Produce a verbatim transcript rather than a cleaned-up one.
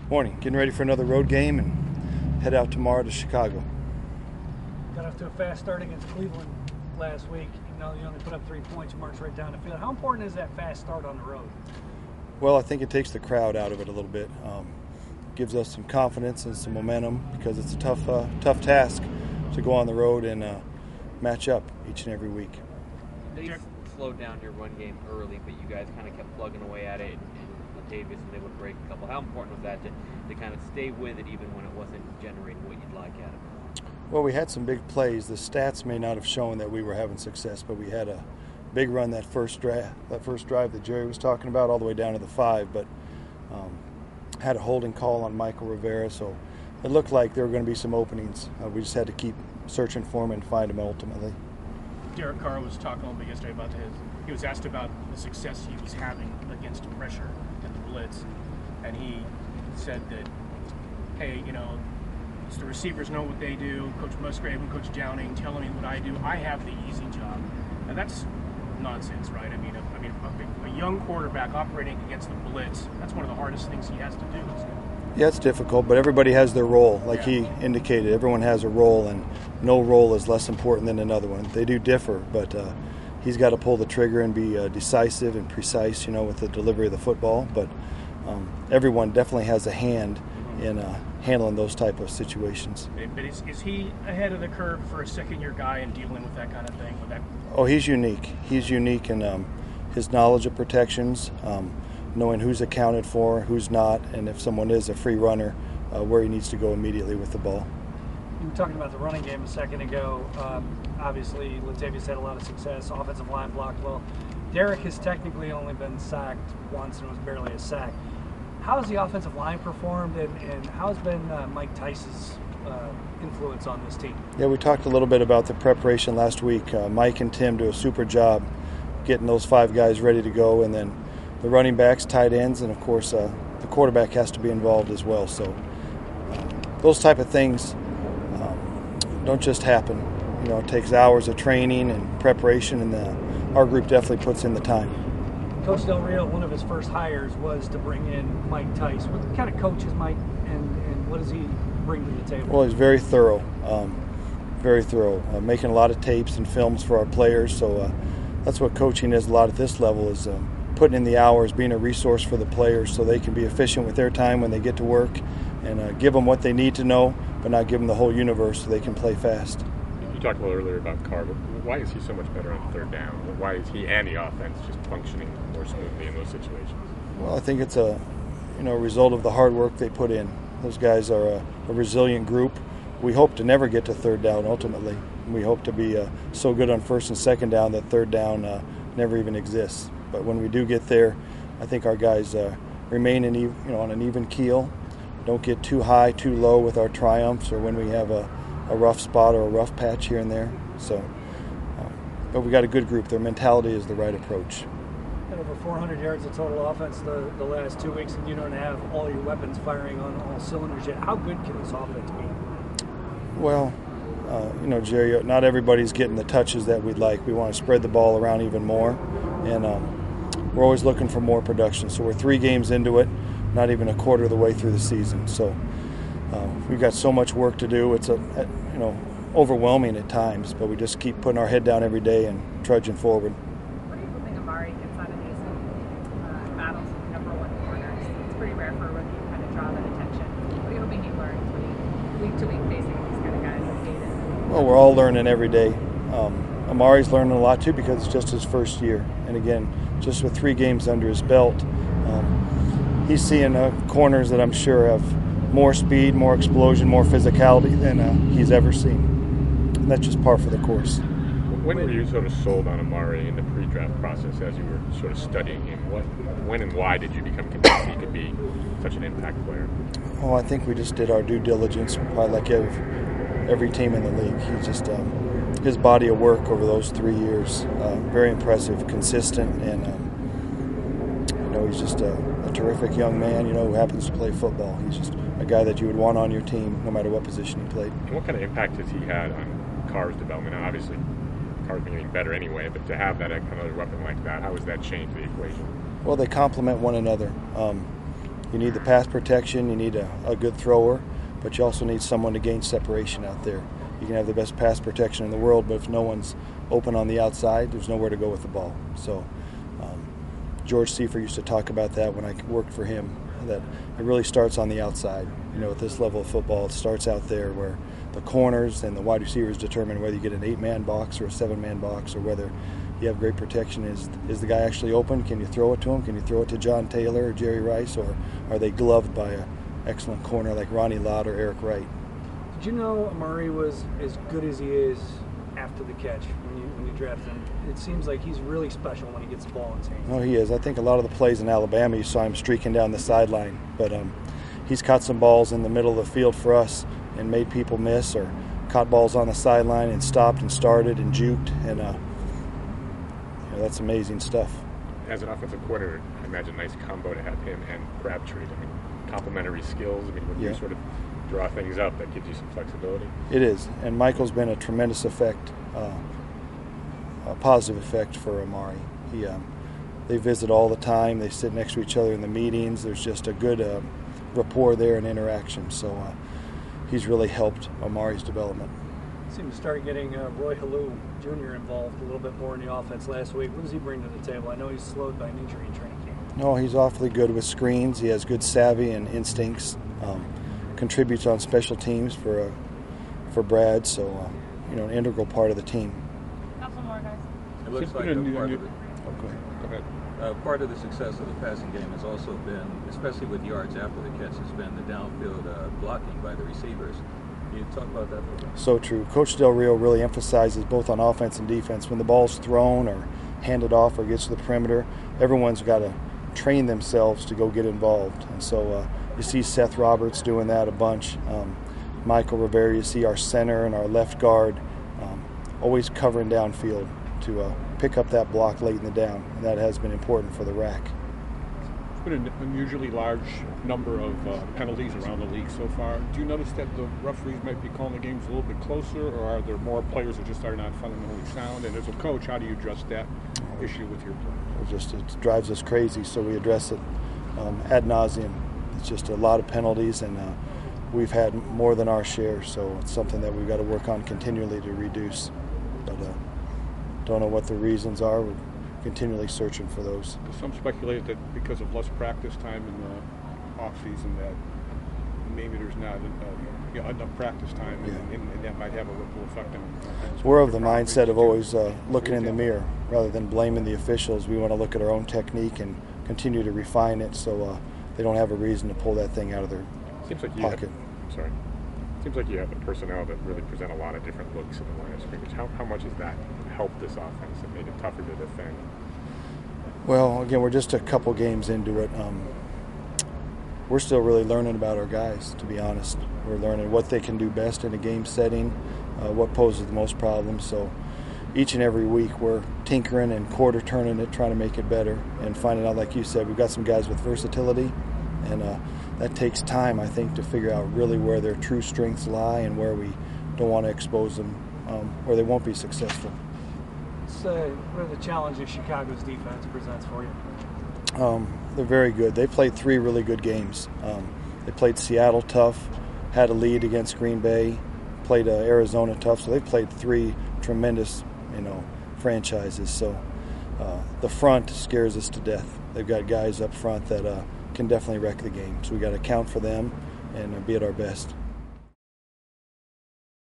Morning. Getting ready for another road game and head out tomorrow to Chicago. Got off to a fast start against Cleveland last week. Even though you only put up three points, you marched right down the field. How important is that fast start on the road? Well, I think it takes the crowd out of it a little bit. Um, gives us some confidence and some momentum because it's a tough, uh, tough task to go on the road and uh, match up each and every week. They slowed down your run game early, but you guys kind of kept plugging away at it. Latavius was able to break a couple. How important was that to, to kind of stay with it even when it wasn't generating what you'd like out of it? Well, we had some big plays. The stats may not have shown that we were having success, but we had a big run that first drive, that first drive that Jerry was talking about, all the way down to the five. But um, had a holding call on Michael Rivera, so it looked like there were going to be some openings. Uh, we just had to keep searching for him and find him ultimately. Derek Carr was talking a little bit yesterday about his. He was asked about the success he was having against pressure and the blitz, and he said that, hey, you know, the receivers know what they do. Coach Musgrave and Coach Downing telling me what I do. I have the easy job, and that's nonsense, right? I mean, a, I mean, a, a young quarterback operating against the blitz. That's one of the hardest things he has to do. Isn't it? Yeah, it's difficult, but everybody has their role. Like Yeah. he indicated, everyone has a role, and no role is less important than another one. They do differ, but uh, he's got to pull the trigger and be uh, decisive and precise, you know, with the delivery of the football. But um, everyone definitely has a hand in uh, handling those type of situations. But is, is he ahead of the curve for a second-year guy and dealing with that kind of thing? With that? Oh, he's unique. He's unique in um, his knowledge of protections, um, knowing who's accounted for, who's not, and if someone is a free runner, uh, where he needs to go immediately with the ball. You were talking about the running game a second ago. Um, obviously, Latavius had a lot of success. Offensive line blocked well. Derek has technically only been sacked once, and it was barely a sack. How has the offensive line performed, and, and how has been uh, Mike Tice's uh, influence on this team? Yeah, we talked a little bit about the preparation last week. Uh, Mike and Tim do a super job getting those five guys ready to go, and then the running backs, tight ends, and of course uh, the quarterback has to be involved as well. So uh, those type of things um, don't just happen. You know, it takes hours of training and preparation, and the, our group definitely puts in the time. Coach Del Rio, one of his first hires was to bring in Mike Tice. What kind of coach is Mike, and, and what does he bring to the table? Well, he's very thorough, um, very thorough, uh, making a lot of tapes and films for our players. So uh, that's what coaching is a lot at this level, is um, putting in the hours, being a resource for the players so they can be efficient with their time when they get to work, and uh, give them what they need to know, but not give them the whole universe so they can play fast. You talked a little earlier about Carr, but why is he so much better on third down? Why is he and the offense just functioning more smoothly in those situations? Well, I think it's a you know result of the hard work they put in. Those guys are a, a resilient group. We hope to never get to third down ultimately. We hope to be uh, so good on first and second down that third down uh, never even exists. But when we do get there, I think our guys uh, remain in, you know, on an even keel. Don't get too high, too low with our triumphs, or when we have a, a rough spot or a rough patch here and there. So, uh, but we got a good group. Their mentality is the right approach. Had over four hundred yards of total offense the, the last two weeks, and you don't have all your weapons firing on all cylinders yet. How good can this offense be? Well, uh, you know, Jerry, not everybody's getting the touches that we'd like. We want to spread the ball around even more, and um, we're always looking for more production. So we're three games into it, not even a quarter of the way through the season. So uh, we've got so much work to do. It's a, a you know overwhelming at times, but we just keep putting our head down every day and trudging forward. What are you hoping Amari gets out of these uh, battles with number one corners? It's pretty rare for a rookie to kind of draw that attention. What are you hoping he learns when he, week to week, facing these kind of guys like Hayden? Well, we're all learning every day. Um, Amari's learning a lot too because it's just his first year, and again, just with three games under his belt, um, he's seeing uh, corners that I'm sure have more speed, more explosion, more physicality than uh, he's ever seen. And that's just par for the course. When were you sort of sold on Amari in the pre-draft process as you were sort of studying him? What, when and why did you become convinced he could be such an impact player? Oh, I think we just did our due diligence, probably like every, every team in the league. He just um, his body of work over those three years, uh, very impressive, consistent, and um, you know he's just a, a terrific young man. You know who happens to play football. He's just a guy that you would want on your team, no matter what position he played. And what kind of impact has he had on Carr's development? Now, obviously, Carr's been getting better anyway, but to have that another weapon like that, how has that changed the equation? Well, they complement one another. Um, You need the pass protection, you need a, a good thrower, but you also need someone to gain separation out there. You can have the best pass protection in the world, but if no one's open on the outside, there's nowhere to go with the ball. So um, George Seifert used to talk about that when I worked for him, that it really starts on the outside. You know, at this level of football, it starts out there where the corners and the wide receivers determine whether you get an eight-man box or a seven-man box, or whether you have great protection. Is is the guy actually open? Can you throw it to him? Can you throw it to John Taylor or Jerry Rice, or are they gloved by an excellent corner like Ronnie Lott or Eric Wright? Did you know Amari was as good as he is after the catch when you when you drafted him? It seems like he's really special when he gets the ball in his hands. No, he is. I think a lot of the plays in Alabama, you saw him streaking down the sideline, but um, he's caught some balls in the middle of the field for us and made people miss, or caught balls on the sideline and stopped and started and juked, and uh, you know, that's amazing stuff. As an offensive coordinator, I imagine a nice combo to have him and Crabtree. I mean, complementary skills. I mean, when Yeah. you sort of draw things up, that gives you some flexibility. It is, and Michael's been a tremendous effect, uh, a positive effect for Amari. He, um, they visit all the time. They sit next to each other in the meetings. There's just a good uh, rapport there and interaction. So uh, he's really helped Amari's development. Seemed to start getting uh, Roy Halou Junior involved a little bit more in the offense last week. What does he bring to the table? I know he's slowed by an injury in training camp. No, he's awfully good with screens. He has good savvy and instincts. Um, contributes on special teams for uh, for Brad. So uh, you know, an integral part of the team. Couple more guys. It looks Just like put a a new- part new- of it. Okay. Go ahead. Uh, part of the success of the passing game has also been, especially with yards after the catch, has been the downfield uh, blocking by the receivers. Can you talk about that a little bit? So true. Coach Del Rio really emphasizes both on offense and defense. When the ball's thrown or handed off or gets to the perimeter, everyone's got to train themselves to go get involved. And so uh, you see Seth Roberts doing that a bunch. Um, Michael Rivera, you see our center and our left guard um, always covering downfield to uh, pick up that block late in the down. And that has been important for the rack. It's been an unusually large number of uh, penalties around the league so far. Do you notice that the referees might be calling the games a little bit closer, or are there more players that just are not fundamentally sound? And as a coach, how do you address that issue with your players? It just it drives us crazy, so we address it um, ad nauseum. It's just a lot of penalties, and uh, we've had more than our share, so it's something that we've got to work on continually to reduce. But uh, don't know what the reasons are. We're continually searching for those. Some speculate that because of less practice time in the off season, that maybe there's not uh, you know, enough practice time, Yeah. and, and, and that might have a ripple effect on. on We're of the probably mindset of too. always uh, looking in the mirror rather than blaming the officials. We want to look at our own technique and continue to refine it, so uh, they don't have a reason to pull that thing out of their Seems like you pocket. have, I'm sorry. Seems like you have the personnel that really present a lot of different looks in the line of scrimmage. How, how much has that helped this offense and made it tougher to defend? Well, again, we're just a couple games into it. Um, we're still really learning about our guys, to be honest. We're learning what they can do best in a game setting, uh, what poses the most problems. So each and every week we're tinkering and quarter turning it, trying to make it better, and finding out, like you said, we've got some guys with versatility, and uh, that takes time, I think, to figure out really where their true strengths lie and where we don't want to expose them, um, where they won't be successful. So, what are the challenges Chicago's defense presents for you? Um, they're very good. They played three really good games. Um, they played Seattle tough, had a lead against Green Bay, played uh, Arizona tough. So they've played three tremendous, you know, franchises. So uh, the front scares us to death. They've got guys up front that uh, can definitely wreck the game. So we got to account for them and uh, be at our best.